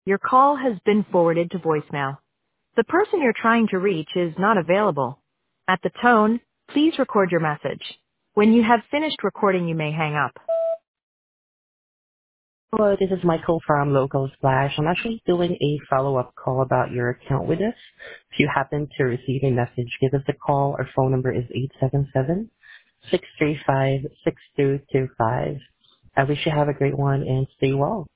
Your call has been forwarded to voicemail. The person you're trying to reach is not available. At the tone, please record your message. When you have finished recording, you may hang up. Hello, this is Michael from Local Splash. I'm actually doing a follow-up call about your account with us. If you happen to receive a message, give us a call. Our phone number is 877-635-6225. I wish you have a great one and stay well.